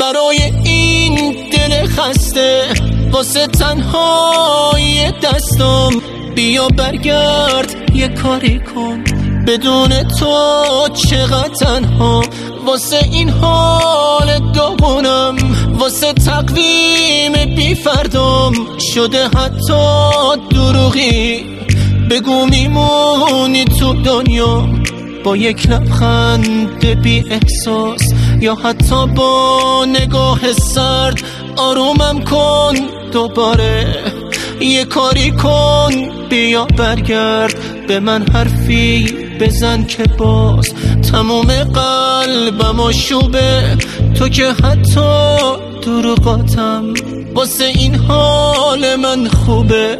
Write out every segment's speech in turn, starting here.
برای این دل خسته، واسه تنهایی دستم، بیا برگرد یه کاری کن. بدون تو چقدر تنها، واسه این حال داغونم، واسه تقویم بی فردام شده حتی دروغی. بگو میمونی تو دنیا با یک لبخند بی احساس، یا حتی با نگاه سرد آرومم کن دوباره. یه کاری کن، بیا برگرد به من حرفی بزن که باز تموم قلبم آشوبه. تو که حتی دروغاتم واسه این حال من خوبه.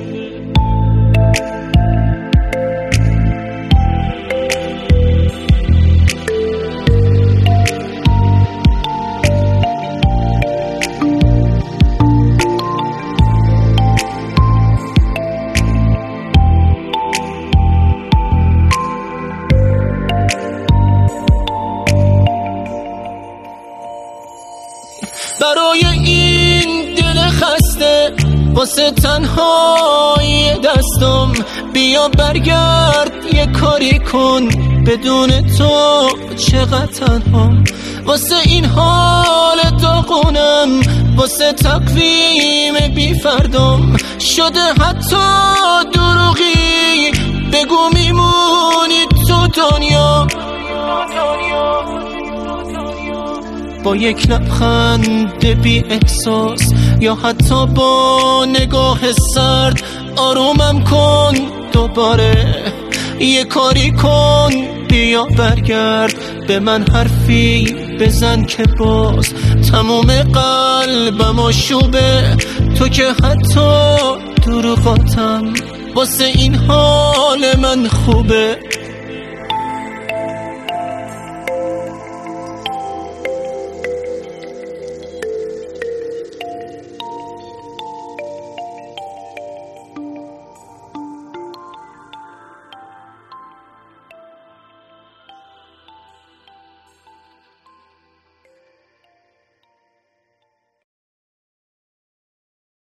برای این دل خسته، واسه تنهایی دستم، بیا برگرد یه کاری کن. بدون تو چقدر تنها، واسه این حال داغونم، واسه تقویم بی فردام شده حتی دروغی. بگو میمونی تو دنیا با یک لبخند بی احساس، یا حتی با نگاه سرد آرومم کن دوباره. یه کاری کن، بیا برگرد به من حرفی بزن که باز تموم قلبم آشوبه. تو که حتی دروغاتم واسه این حال من خوبه.